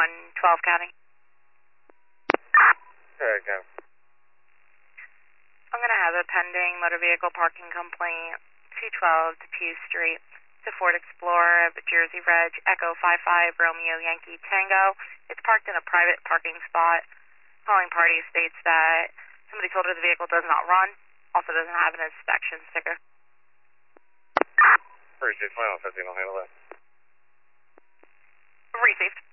112 County. There you go. I'm going to have a pending motor vehicle parking complaint, 212 Depew Street, to Ford Explorer, Jersey Reg, Echo 55, Romeo Yankee Tango. It's parked in a private parking spot. Calling party states that somebody told her the vehicle does not run, also doesn't have an inspection sticker. Appreciate 2015, I'll handle that. Received.